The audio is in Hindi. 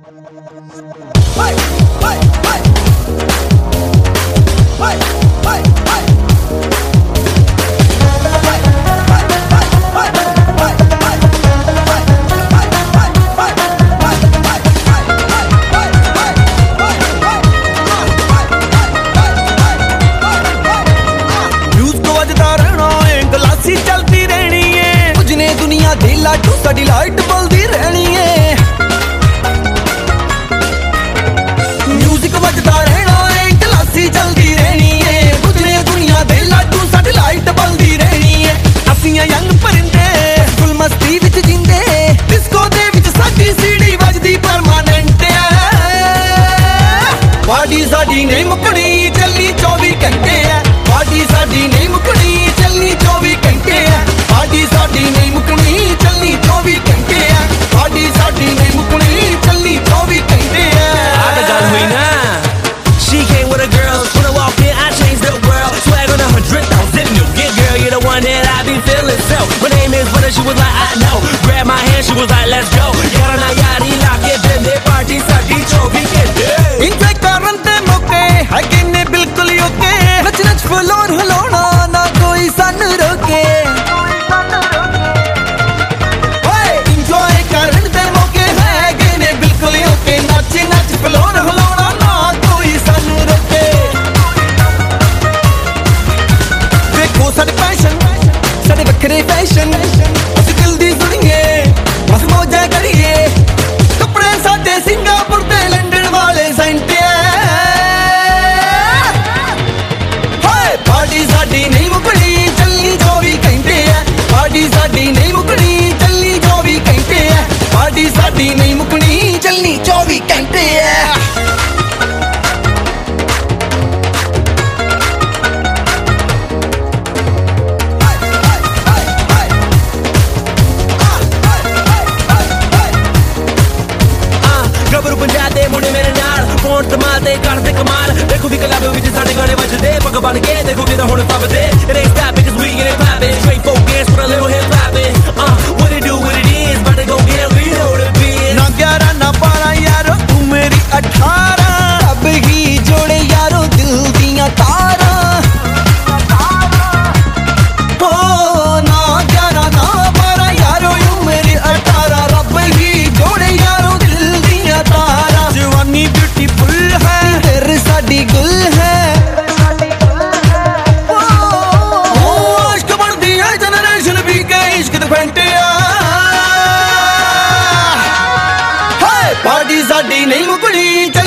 लाडू साडी लाइट बलदी रहनी है, म्यूजिक बजदा रहना है, क्लासी चलदी रहनी है, बुझने दुनिया दे लाडू साडी लाइट बलदी रहनी है। असीं यंग परिंदे फुल मस्ती विच जिंदे, डिस्को दे विच साडी सीडी वजदी परमानेंट है। पार्टी साडी नहीं मुकनी चलनी 24 घंटे है, पार्टी साडी नहीं मुकनी चलनी 24 घंटे है, पार्टी साडी नहीं मुकनी चलनी 24 घंटे है, पार्टी साडी नहीं मुकनी चलनी 24 घंटे है। आगे गल हुई ना, she came with a girl, when I walked in I changed the world, swag on 100,000 new, yeah girl you're the one that I be feeling so, my name is Butter, she was like I know, grab my hand she was like let's go, यारा ना यारी लाके देंदे पार्टी साडी 24 घंटे। इंजॉय करन दे मौके है किन्ने बिल्कुल ओके, नच नच फलोर हलोना ना कोई सन रोके। वखरे फैशन असीं दिल दी सुणीए, बस मौजां करिए, कपड़े साडे सिंगापुर ते लंडन वाले सेंट है। पार्टी साडी नहीं मुकनी चलनी 24 घंटे है, पार्टी साडी नहीं मुकनी चलनी 24 घंटे है, पार्टी साडी नहीं मुकनी चलनी 24 घंटे है। पंजाबे मुंडे मेरे नाल फोन तमाते करदे कमाल, देखो भी क्लब विच साडे गाने बजदे, पग बन के देखो कि हुण फबदे, it ain't stop because we get it poppin', straight focus for a little hip hoppin', what it do what it is, about to go get we know the biz, ना 11 ना 12 यारो तू मेरी 18, अब ही जोड़े यारो दिल दियां तारा, हो ना 11 ना 12 यारो यू मेरी 18, रब ही जोड़े यारो दिल दियां तारा। जवानी ब्यूटीफुल है तेरे साडी गुल है, इश्क बनदी है जनरेशन भी के इश्क दे फैंटे पार्टी साडी नहीं मुकनी।